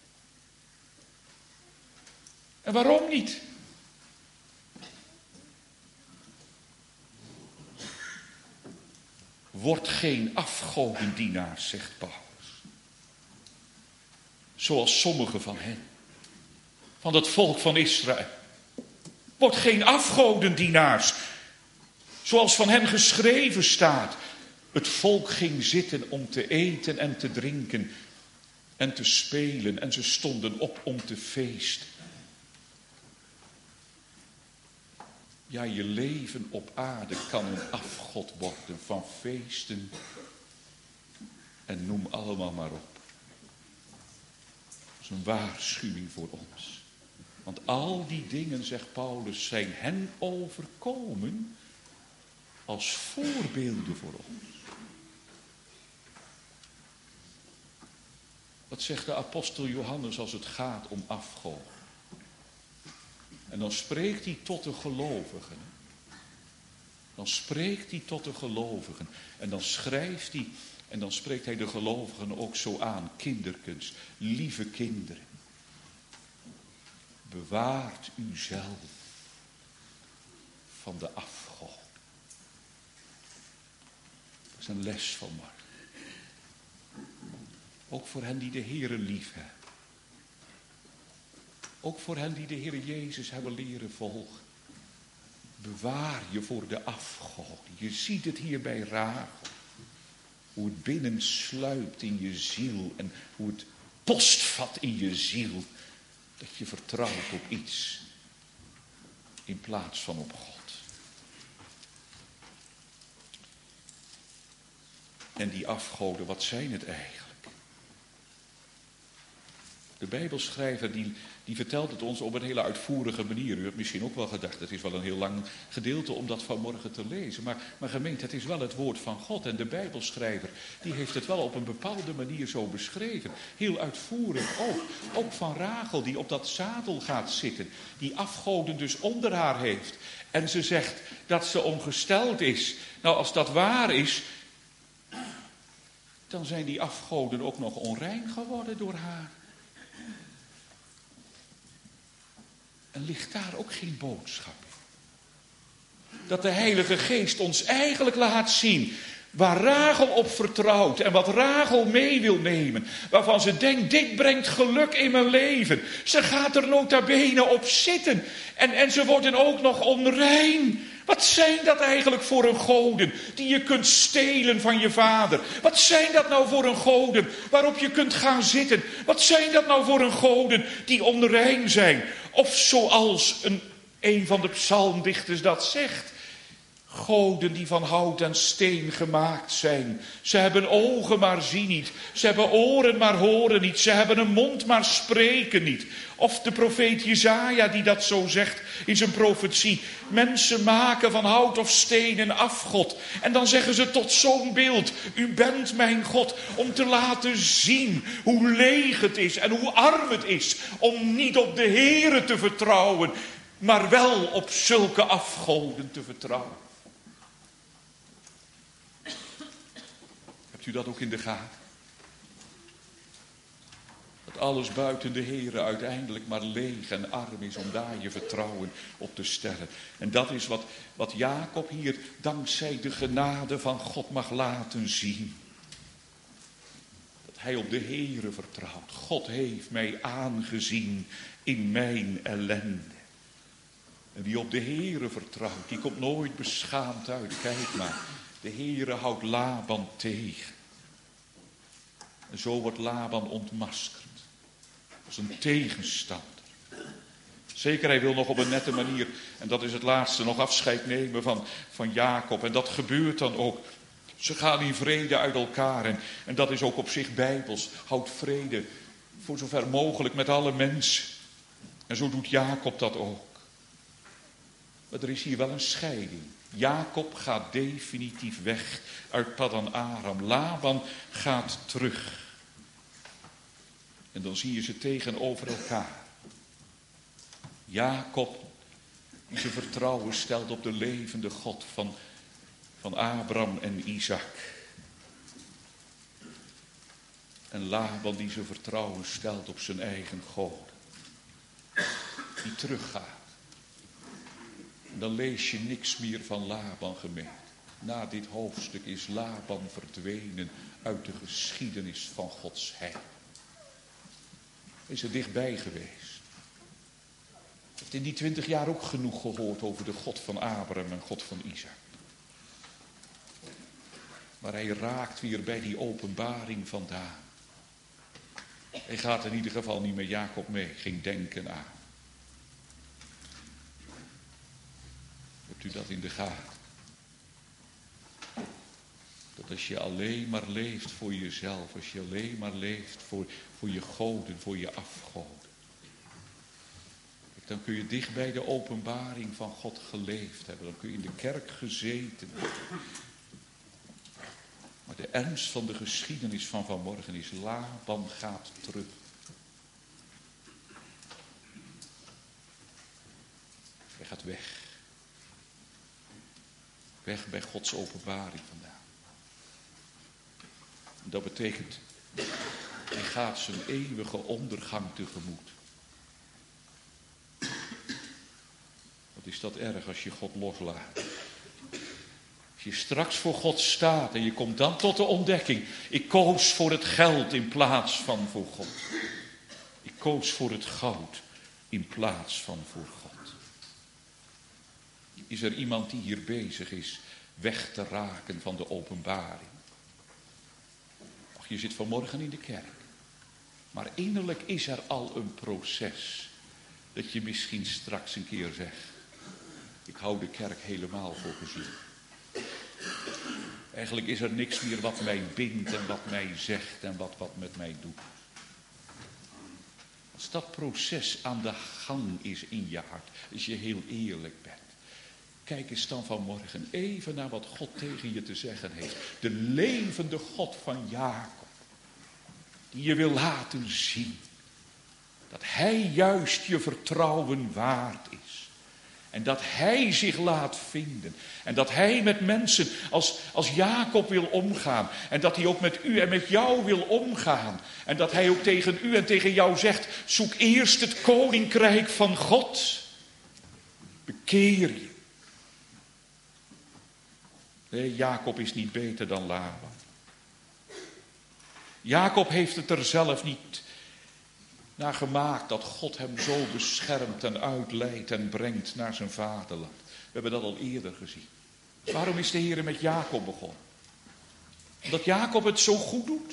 S1: En waarom niet? Word geen afgodendienaars, zegt Paulus. Zoals sommigen van hen. Van het volk van Israël. Word geen afgodendienaars. Zoals van hen geschreven staat. Het volk ging zitten om te eten en te drinken. En te spelen. En ze stonden op om te feesten. Ja, je leven op aarde kan een afgod worden van feesten. En noem allemaal maar op. Dat is een waarschuwing voor ons. Want al die dingen, zegt Paulus, zijn hen overkomen als voorbeelden voor ons. Wat zegt de apostel Johannes als het gaat om afgoden? En dan spreekt hij tot de gelovigen. Dan spreekt hij tot de gelovigen. En dan schrijft hij en dan spreekt hij de gelovigen ook zo aan. Kinderkens, lieve kinderen. Bewaart uzelf van de afgod. Dat is een les van Mark. Ook voor hen die de Heere lief hebben. Ook voor hen die de Heere Jezus hebben leren volgen. Bewaar je voor de afgod. Je ziet het hier bij Rachel. Hoe het binnen sluipt in je ziel. En hoe het postvat in je ziel. Dat je vertrouwt op iets. In plaats van op God. En die afgoden, wat zijn het eigenlijk? De Bijbelschrijver die vertelt het ons op een hele uitvoerige manier. U hebt misschien ook wel gedacht, het is wel een heel lang gedeelte om dat vanmorgen te lezen. Maar gemeente, het is wel het woord van God. En de Bijbelschrijver die heeft het wel op een bepaalde manier zo beschreven. Heel uitvoerig ook. Ook van Rachel die op dat zadel gaat zitten. Die afgoden dus onder haar heeft. En ze zegt dat ze ongesteld is. Nou, als dat waar is, dan zijn die afgoden ook nog onrein geworden door haar. En ligt daar ook geen boodschap in? Dat de Heilige Geest ons eigenlijk laat zien waar Rachel op vertrouwt en wat Rachel mee wil nemen. Waarvan ze denkt, dit brengt geluk in mijn leven. Ze gaat er nota bene op zitten. En ze worden ook nog onrein. Wat zijn dat eigenlijk voor een goden die je kunt stelen van je vader? Wat zijn dat nou voor een goden waarop je kunt gaan zitten? Wat zijn dat nou voor een goden die onrein zijn? Of zoals een van de psalmdichters dat zegt. Goden die van hout en steen gemaakt zijn. Ze hebben ogen maar zien niet. Ze hebben oren maar horen niet. Ze hebben een mond maar spreken niet. Of de profeet Jesaja die dat zo zegt in zijn profetie. Mensen maken van hout of steen een afgod. En dan zeggen ze tot zo'n beeld. U bent mijn God om te laten zien hoe leeg het is en hoe arm het is. Om niet op de Heere te vertrouwen. Maar wel op zulke afgoden te vertrouwen. Hebt u dat ook in de gaten? Dat alles buiten de Heere uiteindelijk maar leeg en arm is om daar je vertrouwen op te stellen. En dat is wat Jacob hier dankzij de genade van God mag laten zien. Dat hij op de Heere vertrouwt. God heeft mij aangezien in mijn ellende. En wie op de Heere vertrouwt, die komt nooit beschaamd uit. Kijk maar, de Heere houdt Laban tegen. En zo wordt Laban ontmaskerd. Als een tegenstander. Zeker, hij wil nog op een nette manier, en dat is het laatste, nog afscheid nemen van Jacob. En dat gebeurt dan ook. Ze gaan in vrede uit elkaar. En dat is ook op zich bijbels. Houd vrede voor zover mogelijk met alle mensen. En zo doet Jacob dat ook. Maar er is hier wel een scheiding. Jacob gaat definitief weg uit Paddan Aram. Laban gaat terug. En dan zie je ze tegenover elkaar. Jacob, die zijn vertrouwen stelt op de levende God van Abraham en Isaac. En Laban die zijn vertrouwen stelt op zijn eigen God. Die teruggaat. En dan lees je niks meer van Laban, gemeente. Na dit hoofdstuk is Laban verdwenen uit de geschiedenis van Gods heil. Is er dichtbij geweest. Heeft in die 20 jaar ook genoeg gehoord over de God van Abraham en God van Isaac. Maar hij raakt weer bij die openbaring vandaan. Hij gaat in ieder geval niet met Jacob mee. Geen denken aan. Hebt u dat in de gaten? Dat als je alleen maar leeft voor jezelf. Als je alleen maar leeft voor je goden, voor je afgoden. Dan kun je dicht bij de openbaring van God geleefd hebben. Dan kun je in de kerk gezeten hebben. Maar de ernst van de geschiedenis van vanmorgen is: Laban gaat terug. Hij gaat weg. Weg bij Gods openbaring vandaan. Dat betekent, hij gaat zijn eeuwige ondergang tegemoet. Wat is dat erg als je God loslaat. Als je straks voor God staat en je komt dan tot de ontdekking. Ik koos voor het geld in plaats van voor God. Ik koos voor het goud in plaats van voor God. Is er iemand die hier bezig is weg te raken van de openbaring? Ach, je zit vanmorgen in de kerk. Maar innerlijk is er al een proces. Dat je misschien straks een keer zegt. Ik hou de kerk helemaal voor gezien. Eigenlijk is er niks meer wat mij bindt en wat mij zegt en wat met mij doet. Als dat proces aan de gang is in je hart, als je heel eerlijk bent. Kijk eens dan vanmorgen even naar wat God tegen je te zeggen heeft. De levende God van Jacob. Die je wil laten zien. Dat hij juist je vertrouwen waard is. En dat hij zich laat vinden. En dat hij met mensen als Jacob wil omgaan. En dat hij ook met u en met jou wil omgaan. En dat hij ook tegen u en tegen jou zegt. Zoek eerst het koninkrijk van God. Bekeer je. Nee, Jacob is niet beter dan Laban. Jacob heeft het er zelf niet naar gemaakt dat God hem zo beschermt en uitleidt en brengt naar zijn vaderland. We hebben dat al eerder gezien. Waarom is de Heer met Jacob begonnen? Omdat Jacob het zo goed doet?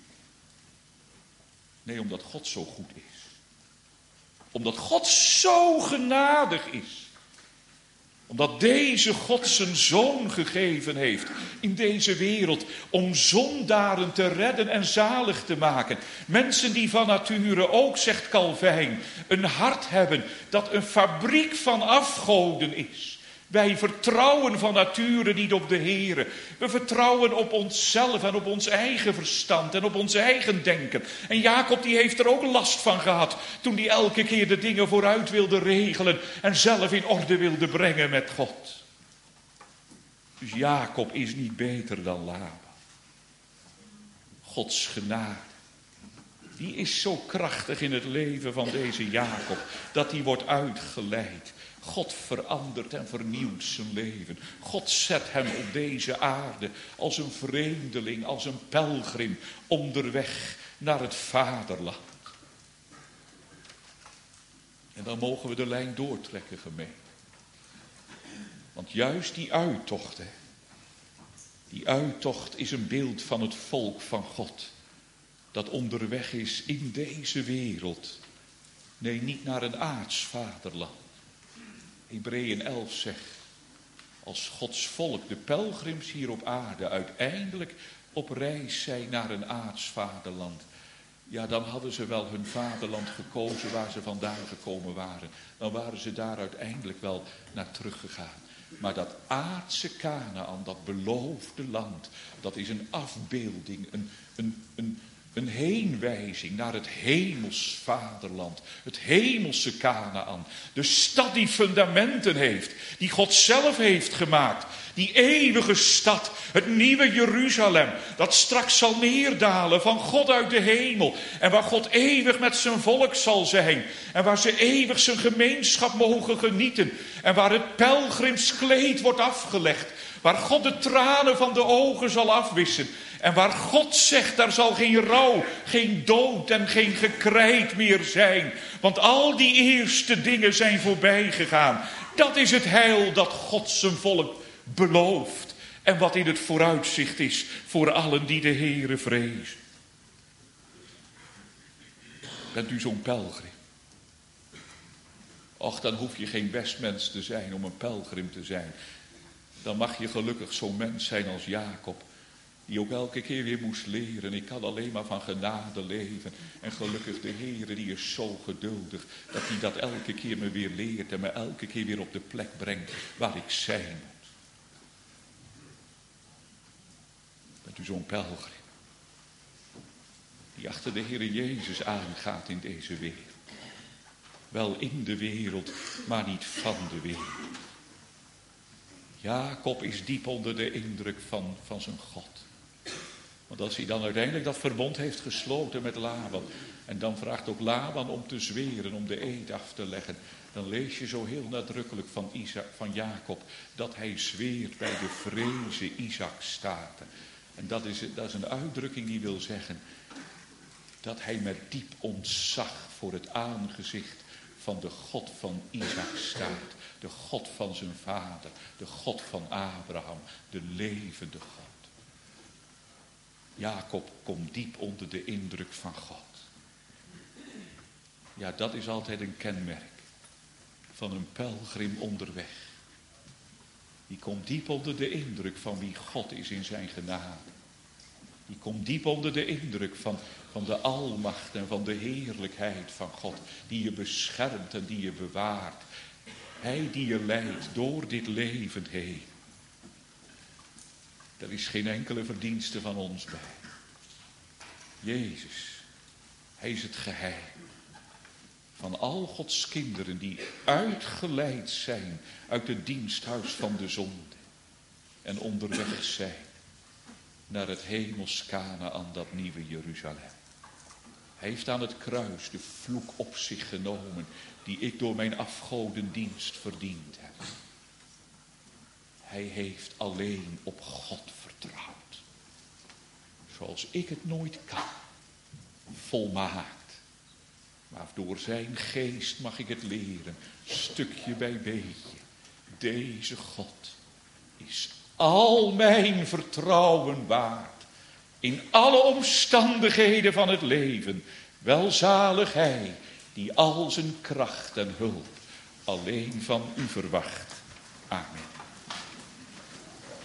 S1: Nee, omdat God zo goed is. Omdat God zo genadig is. Omdat deze God zijn zoon gegeven heeft in deze wereld om zondaren te redden en zalig te maken. Mensen die van nature ook, zegt Calvijn, een hart hebben dat een fabriek van afgoden is. Wij vertrouwen van nature niet op de Heere. We vertrouwen op onszelf en op ons eigen verstand en op ons eigen denken. En Jacob die heeft er ook last van gehad toen hij elke keer de dingen vooruit wilde regelen en zelf in orde wilde brengen met God. Dus Jacob is niet beter dan Laban. Gods genade, die is zo krachtig in het leven van deze Jacob dat hij wordt uitgeleid. God verandert en vernieuwt zijn leven. God zet hem op deze aarde als een vreemdeling, als een pelgrim onderweg naar het vaderland. En dan mogen we de lijn doortrekken, gemeente. Want juist die uittocht, die uittocht is een beeld van het volk van God. Dat onderweg is in deze wereld. Nee, niet naar een aards vaderland. Hebreeën 11 zegt, als Gods volk, de pelgrims hier op aarde, uiteindelijk op reis zijn naar een aards vaderland. Ja, dan hadden ze wel hun vaderland gekozen waar ze vandaan gekomen waren. Dan waren ze daar uiteindelijk wel naar teruggegaan. Maar dat aardse Kanaan, dat beloofde land, dat is een afbeelding, een heenwijzing naar het hemels vaderland. Het hemelse Kanaan. De stad die fundamenten heeft. Die God zelf heeft gemaakt. Die eeuwige stad. Het nieuwe Jeruzalem. Dat straks zal neerdalen van God uit de hemel. En waar God eeuwig met zijn volk zal zijn. En waar ze eeuwig zijn gemeenschap mogen genieten. En waar het pelgrimskleed wordt afgelegd. Waar God de tranen van de ogen zal afwissen. En waar God zegt, daar zal geen rouw, geen dood en geen gekrijt meer zijn. Want al die eerste dingen zijn voorbij gegaan. Dat is het heil dat God zijn volk belooft. En wat in het vooruitzicht is voor allen die de Heere vrezen. Bent u zo'n pelgrim? Och, dan hoef je geen Westmens te zijn om een pelgrim te zijn. Dan mag je gelukkig zo'n mens zijn als Jacob. Die ook elke keer weer moest leren. Ik kan alleen maar van genade leven. En gelukkig de Heere, die is zo geduldig. Dat hij dat elke keer me weer leert. En me elke keer weer op de plek brengt waar ik zijn moet. Bent u zo'n pelgrim? Die achter de Heere Jezus aangaat in deze wereld. Wel in de wereld, maar niet van de wereld. Jacob is diep onder de indruk van zijn God. Want als hij dan uiteindelijk dat verbond heeft gesloten met Laban, en dan vraagt ook Laban om te zweren, om de eed af te leggen, dan lees je zo heel nadrukkelijk van Jacob dat hij zweert bij de vrezen Isaakstaten. En dat is een uitdrukking die wil zeggen dat hij met diep ontzag voor het aangezicht van de God van Isaak staat. De God van zijn vader, de God van Abraham, de levende God. Jacob komt diep onder de indruk van God. Ja, dat is altijd een kenmerk van een pelgrim onderweg. Die komt diep onder de indruk van wie God is in zijn genade. Die komt diep onder de indruk van de almacht en van de heerlijkheid van God. Die je beschermt en die je bewaart. Hij die je leidt door dit leven heen. Er is geen enkele verdienste van ons bij. Jezus, hij is het geheim van al Gods kinderen die uitgeleid zijn uit het diensthuis van de zonde. En onderweg zijn naar het hemels Kanaän, dat nieuwe Jeruzalem. Hij heeft aan het kruis de vloek op zich genomen die ik door mijn afgodendienst verdiend heb. Hij heeft alleen op God vertrouwd. Zoals ik het nooit kan. Volmaakt. Maar door zijn geest mag ik het leren. Stukje bij beetje. Deze God is al mijn vertrouwen waard. In alle omstandigheden van het leven. Welzalig hij die al zijn kracht en hulp alleen van u verwacht. Amen.